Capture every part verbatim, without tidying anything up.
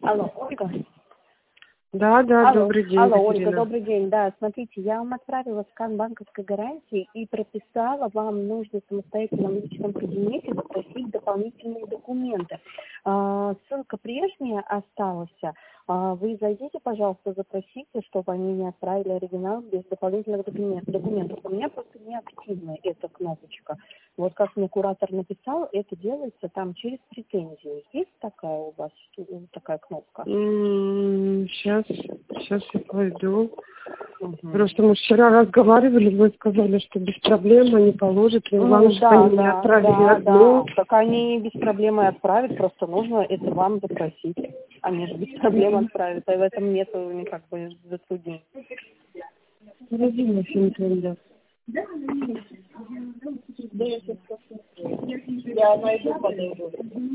Алло, Ольга? Да, да, Алло, добрый день, алло, Екатерина. Ольга, добрый день. Да, смотрите, я вам отправила скан банковской гарантии и прописала, вам нужно самостоятельно в личном кабинете запросить дополнительные документы. А, ссылка прежняя осталась. А, вы зайдите, пожалуйста, запросите, чтобы они мне отправили оригинал без дополнительных документов. У меня просто не активна эта кнопочка. Вот как мне куратор написал, это делается там через претензии. Есть такая у вас такая кнопка? Сейчас, сейчас я пойду. Угу. Просто мы вчера разговаривали, вы сказали, что без проблем они положат. Ну, главное, Ну, чтобы да, они мне да, отправили да, одну. да. Так они без проблем и отправят, просто нужно это вам запросить. Они же без проблем отправят, а в этом нету никак бы затруднений. Родина Финтенда. Я найду, подойду.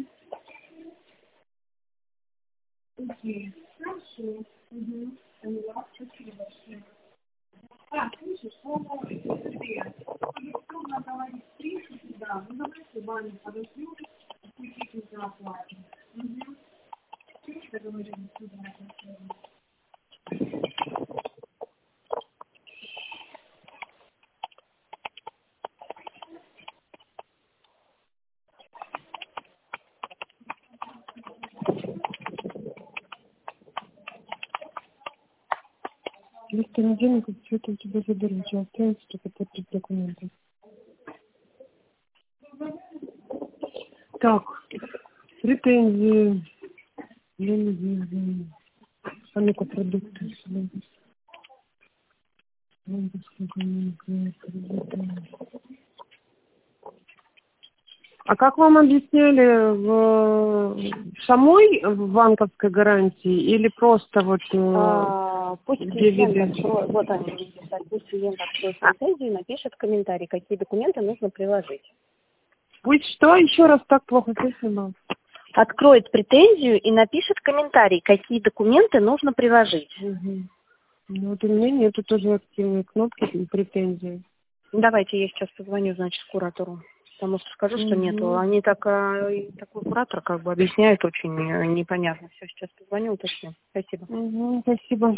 Без понедельника что-то у тебя заберут, а остается только подпись документов. Так, претензии. Я не знаю. А ну-ка, продукты. А как вам объясняли, в самой банковской гарантии или просто вот А, пусть где клиент виды? откроет, вот они мне писали, пусть клиент откроет претензию и напишет комментарий, какие документы нужно приложить. Пусть что? Еще раз, так плохо слышно было. Откроет претензию и напишет комментарий, какие документы нужно приложить. Угу. Ну, вот у меня нету тоже активной кнопки претензий. Давайте я сейчас позвоню, значит, куратору. Потому что скажу, что Угу. нету. Они так, а, и такой куратор как бы объясняет очень непонятно. Все, сейчас позвоню, уточню. Спасибо. Угу, спасибо.